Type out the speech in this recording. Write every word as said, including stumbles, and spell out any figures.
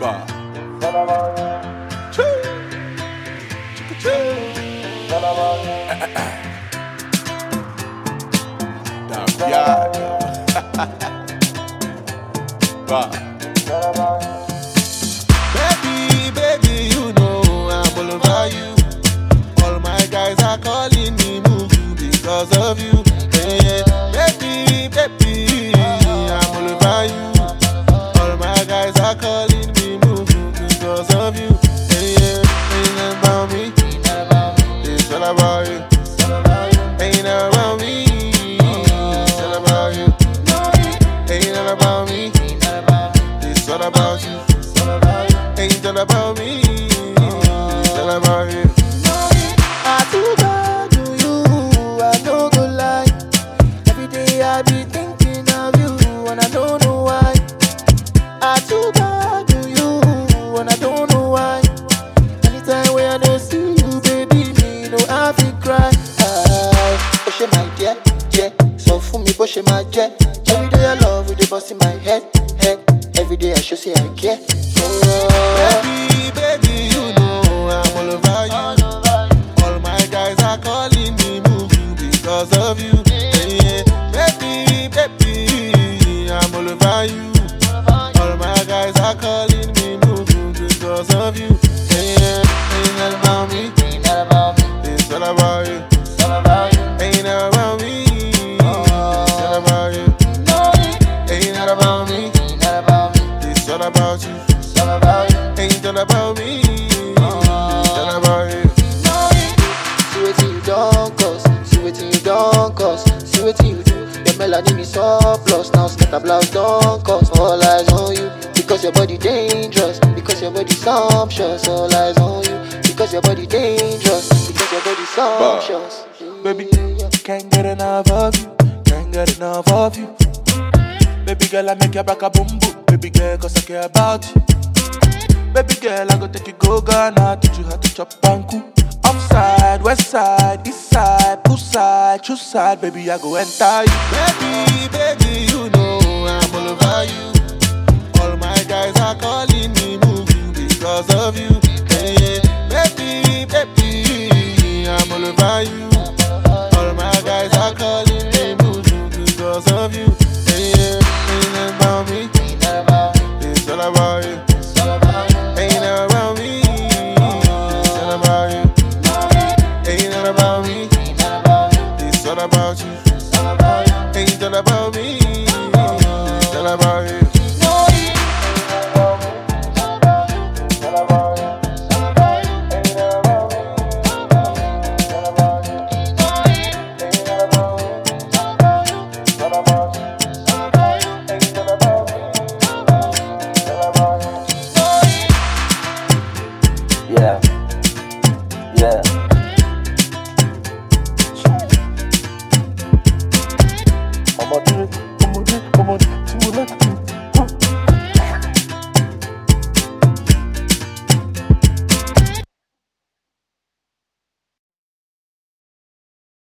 Bah. Choo. Choo. Damn, yeah. Bah. Baby, baby, you know I'm all over you. All my guys are calling me move because of you. Hey, baby, baby, I'm all over you. All my guys are calling me move because of you. Hey, ain't nothing about me. It's all about you. Ain't nothing about me. It's all about you. Ain't nothing about me. It's all about you. Ain't all about me. It's all about you. I too bad to you, I no go lie. Every day I be thinking of you, and I don't know why. I too bad to you, and I don't know why. Anytime when I don't see you, baby, me no have to cry. I push my dear, yeah. So for me, push my jet. Every day I love with the boss in my head, head. Every day I should say I care. Oh, baby, baby, you know I'm all over you. All my guys are calling me move because of you. Yeah, baby, baby, I'm all over you. All my guys are calling me move because of you. Yeah, ain't nothing about me. It's all about you. Ain't nothing about me. It's all about you. Ain't nothing about me. It's all about you. Ain't all about me. It's all about you. see what you don't cause, see what you don't cause, see what you do. Your melanin is surplus, now scatter blouse don't cost. All eyes on you, because your body dangerous, because your body sumptuous. All eyes on you, because your body dangerous, because your body sumptuous. Baby, can't get enough of you, can't get enough of you. Baby girl, I make your back a boom boom. Baby girl, cause I care about you. Baby girl, I go take you go Ghana, teach you how to chop banku. Upside, west side, east side, push side, choose side. Baby, I go enter you. Baby, baby, you know I'm all over you. All my guys are calling me move because of you. Hey, baby, baby, I'm all over you. All my guys are calling me move because of you. Hey, ain't nothing about me. It's all about you. Ain't nothing about me. It's all about you. Ain't nothing about me. It's all about you. Ain't all about me. It's all about you. Yeah, yeah. I'm a